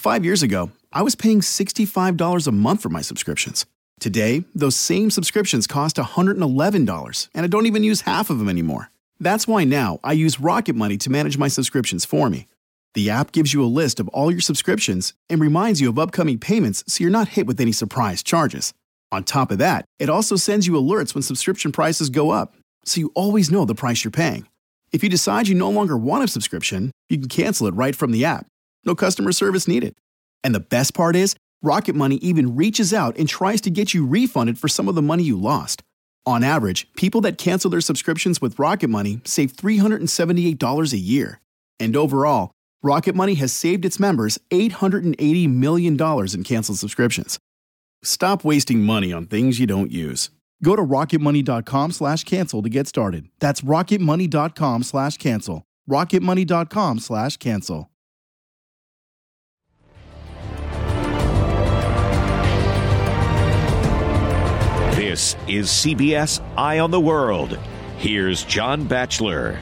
5 years ago, I was paying $65 a month for my subscriptions. Today, those same subscriptions cost $111, and I don't even use half of them anymore. That's why now I use Rocket Money to manage my subscriptions for me. The app gives you a list of all your subscriptions and reminds you of upcoming payments so you're not hit with any surprise charges. On top of that, it also sends you alerts when subscription prices go up, so you always know the price you're paying. If you decide you no longer want a subscription, you can cancel it right from the app. No customer service needed. And the best part is, Rocket Money even reaches out and tries to get you refunded for some of the money you lost. On average, people that cancel their subscriptions with Rocket Money save $378 a year. And overall, Rocket Money has saved its members $880 million in canceled subscriptions. Stop wasting money on things you don't use. Go to rocketmoney.com/cancel to get started. That's rocketmoney.com/cancel. rocketmoney.com/cancel. This is CBS Eye on the World. Here's John Batchelor.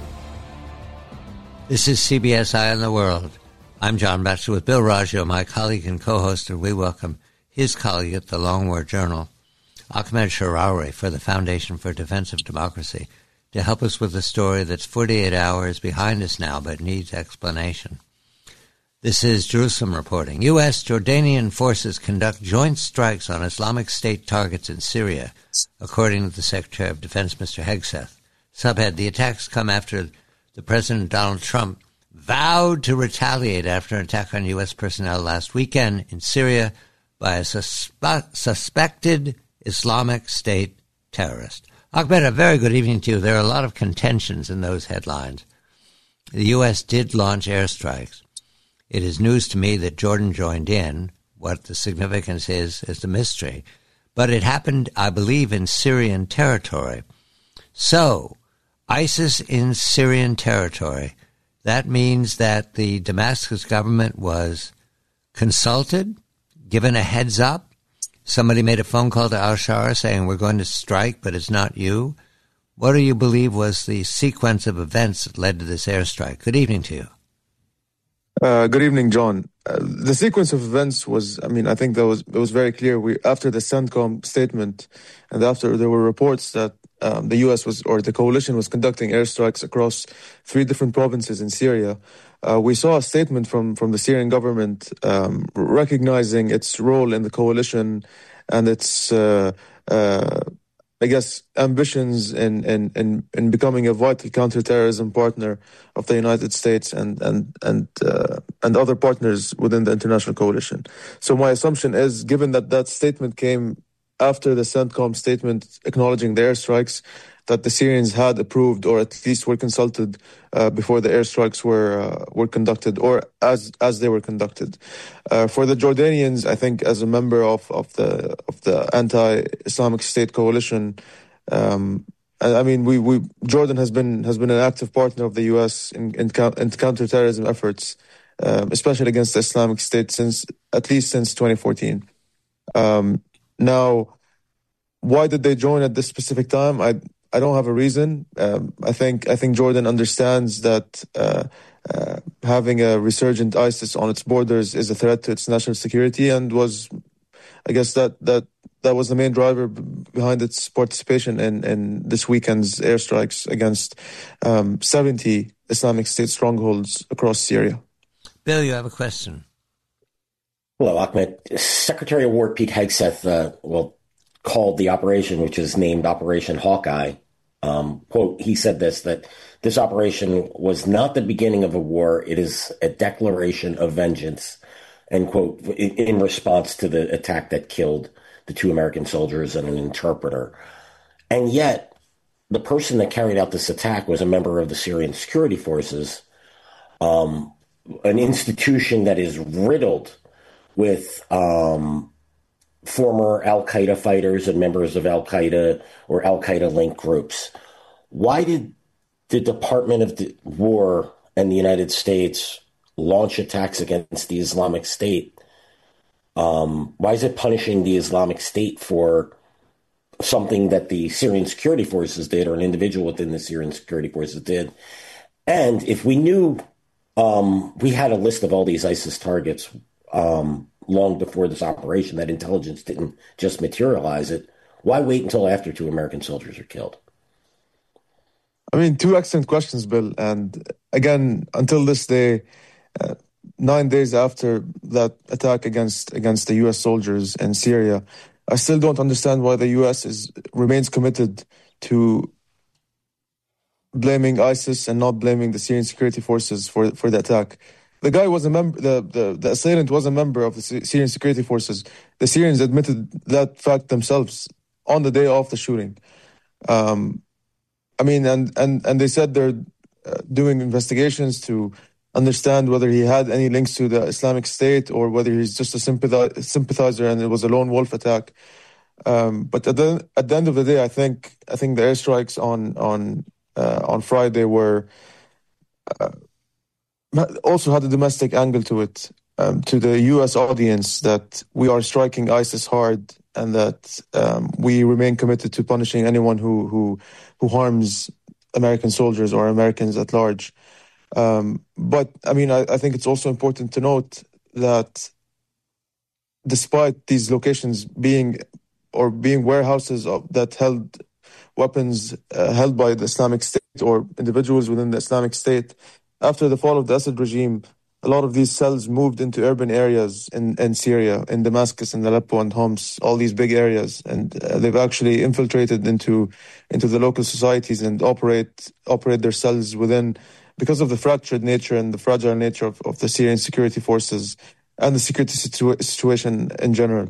This is CBS Eye on the World. I'm John Batchelor with Bill Raggio, my colleague and co-host, and we welcome his colleague at the Long War Journal, Ahmed Sharawi, for the Foundation for Defense of Democracy, to help us with a story that's 48 hours behind us now but needs explanation. This is Jerusalem reporting. U.S. Jordanian forces conduct joint strikes on Islamic State targets in Syria, according to the Secretary of Defense, Mr. Hegseth. Subhead, the attacks come after the President Donald Trump vowed to retaliate after an attack on U.S. personnel last weekend in Syria by a suspected Islamic State terrorist. Ahmed, a very good evening to you. There are a lot of contentions in those headlines. The U.S. did launch airstrikes. It is news to me that Jordan joined in. What the significance is the mystery. But it happened, I believe, in Syrian territory. So, ISIS in Syrian territory, that means that the Damascus government was consulted, given a heads up. Somebody made a phone call to al-Shara saying, we're going to strike, but it's not you. What do you believe was the sequence of events that led to this airstrike? Good evening to you. Good evening, John. The sequence of events was, I think it was very clear. After the CENTCOM statement and after there were reports that the U.S. the coalition was conducting airstrikes across 3 different provinces in Syria, we saw a statement from the Syrian government recognizing its role in the coalition and its ambitions in becoming a vital counterterrorism partner of the United States and other partners within the international coalition. So my assumption is, given that statement came after the CENTCOM statement acknowledging the airstrikes, that the Syrians had approved or at least were consulted before the airstrikes were conducted or as they were conducted. For the Jordanians, I think as a member of the anti-Islamic State coalition, Jordan has been an active partner of the U.S. in counterterrorism efforts, especially against the Islamic State since 2014. Now, why did they join at this specific time? I don't have a reason. I think Jordan understands that having a resurgent ISIS on its borders is a threat to its national security, and that was the main driver behind its participation in this weekend's airstrikes against 70 Islamic State strongholds across Syria. Bill, you have a question. Hello, Ahmed. Secretary of War Pete Hegseth called the operation, which is named Operation Hawkeye, quote, he said that this operation was not the beginning of a war, it is a declaration of vengeance, end quote, in response to the attack that killed the 2 American soldiers and an interpreter. And yet, the person that carried out this attack was a member of the Syrian security forces, an institution that is riddled with former al-Qaeda fighters and members of al-Qaeda or al-Qaeda-linked groups. Why did the Department of War and the United States launch attacks against the Islamic State? Why is it punishing the Islamic State for something that the Syrian security forces did or an individual within the Syrian security forces did? And if we knew we had a list of all these ISIS targets, long before this operation, that intelligence didn't just materialize it. Why wait until after 2 American soldiers are killed? I mean, 2 excellent questions, Bill. And again, until this day, 9 days after that attack against the U.S. soldiers in Syria, I still don't understand why the U.S. remains committed to blaming ISIS and not blaming the Syrian security forces for the attack. The guy was a member. The assailant was a member of the Syrian security forces. The Syrians admitted that fact themselves on the day of the shooting. I mean, and they said they're doing investigations to understand whether he had any links to the Islamic State or whether he's just a sympathizer and it was a lone wolf attack. But at the end of the day, I think the airstrikes on Friday were also had a domestic angle to it, to the U.S. audience, that we are striking ISIS hard and that we remain committed to punishing anyone who harms American soldiers or Americans at large. But I mean, I think it's also important to note that despite these locations being warehouses that held weapons held by the Islamic State or individuals within the Islamic State, after the fall of the Assad regime, a lot of these cells moved into urban areas in Syria, in Damascus and Aleppo and Homs, all these big areas, and they've actually infiltrated into the local societies and operate their cells within, because of the fractured nature and the fragile nature of the Syrian security forces and the security situation in general.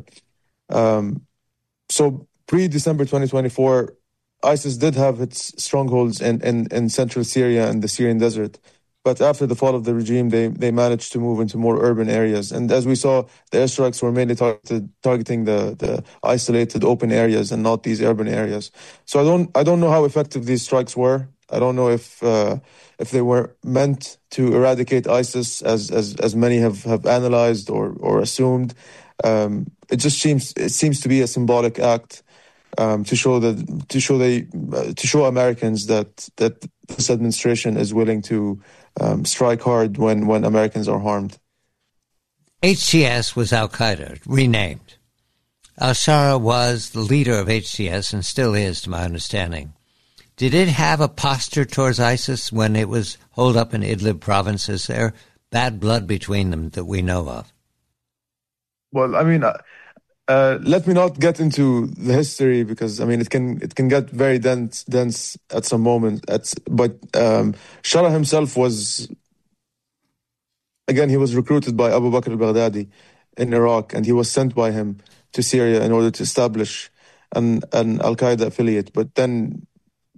So pre-December 2024, ISIS did have its strongholds in central Syria and the Syrian desert. But after the fall of the regime, they managed to move into more urban areas. And as we saw, the airstrikes were mainly targeting the isolated open areas and not these urban areas. So I don't know how effective these strikes were. I don't know if they were meant to eradicate ISIS as many have analyzed or assumed. It just seems to be a symbolic act to show Americans that this administration is willing to strike hard when Americans are harmed. HTS was Al-Qaeda, renamed. Al-Shara was the leader of HTS and still is, to my understanding. Did it have a posture towards ISIS when it was holed up in Idlib province? Is there bad blood between them that we know of? Well, I mean, let me not get into the history because I mean it can get very dense at some moment. But Shara himself was, again, he was recruited by Abu Bakr al-Baghdadi in Iraq, and he was sent by him to Syria in order to establish an Al-Qaeda affiliate. But then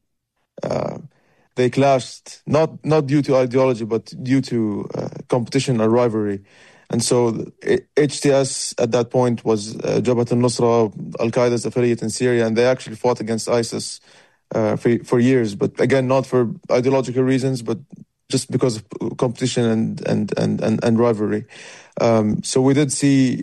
they clashed, not due to ideology, but due to competition or rivalry. And so HTS at that point was Jabhat al-Nusra, Al-Qaeda's affiliate in Syria, and they actually fought against ISIS for years. But again, not for ideological reasons, but just because of competition and rivalry. So we did see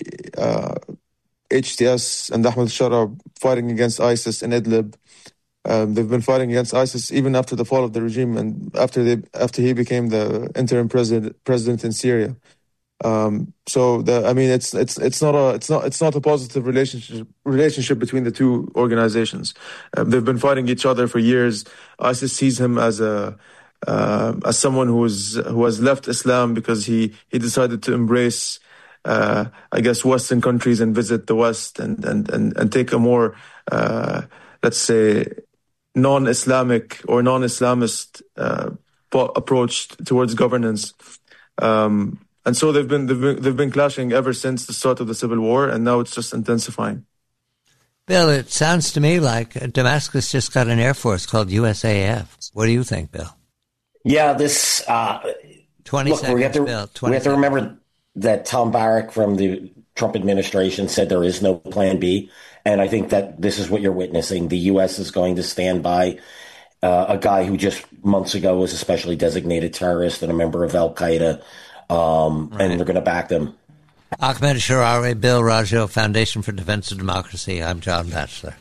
HTS and Ahmed al-Shara fighting against ISIS in Idlib. They've been fighting against ISIS even after the fall of the regime and after he became the interim president in Syria. It's not a positive relationship between the two organizations. They've been fighting each other for years. ISIS sees him as someone who has left Islam because he decided to embrace Western countries and visit the West and take a more let's say non-Islamic or non-Islamist approach towards governance. And so they've been clashing ever since the start of the civil war, and now it's just intensifying. Bill, it sounds to me like Damascus just got an air force called USAF. What do you think, Bill? Yeah, this 20 look, seconds, Bill. We have to remember that Tom Barrack from the Trump administration said there is no plan B, and I think that this is what you're witnessing. The U.S. is going to stand by a guy who just months ago was a specially designated terrorist and a member of Al-Qaeda. And they're going to back them. Ahmed Sharawi, Bill Raggio, Foundation for Defense of Democracy. I'm John Batchelor.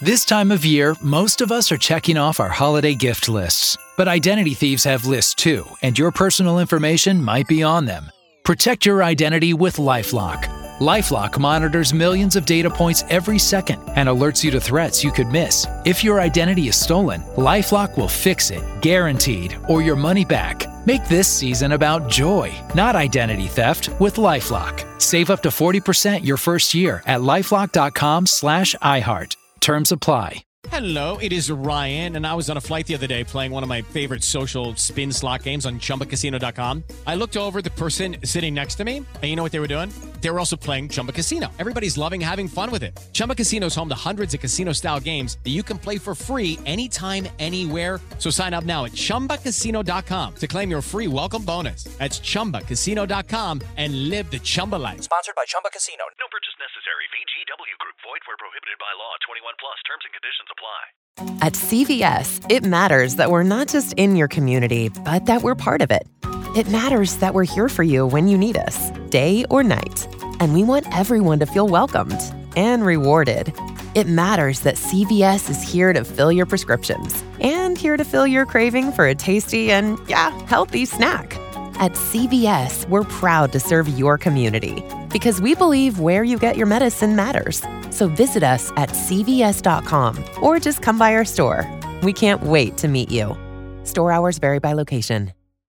This time of year, most of us are checking off our holiday gift lists. But identity thieves have lists too, and your personal information might be on them. Protect your identity with LifeLock. LifeLock monitors millions of data points every second and alerts you to threats you could miss. If your identity is stolen, LifeLock will fix it, guaranteed, or your money back. Make this season about joy, not identity theft, with LifeLock. Save up to 40% your first year at LifeLock.com/iHeart. Terms apply. Hello, it is Ryan, and I was on a flight the other day playing one of my favorite social spin slot games on ChumbaCasino.com. I looked over at the person sitting next to me, and you know what they were doing? They were also playing Chumba Casino. Everybody's loving having fun with it. Chumba Casino is home to hundreds of casino-style games that you can play for free anytime, anywhere. So sign up now at ChumbaCasino.com to claim your free welcome bonus. That's ChumbaCasino.com and live the Chumba life. Sponsored by Chumba Casino. No purchase necessary. VGW Group. Void where prohibited by law. 21 plus. Terms and conditions apply. At CVS, it matters that we're not just in your community, but that we're part of it. It matters that we're here for you when you need us, day or night. And we want everyone to feel welcomed and rewarded. It matters that CVS is here to fill your prescriptions and here to fill your craving for a tasty and, healthy snack. At CVS, we're proud to serve your community because we believe where you get your medicine matters. So visit us at cvs.com or just come by our store. We can't wait to meet you. Store hours vary by location.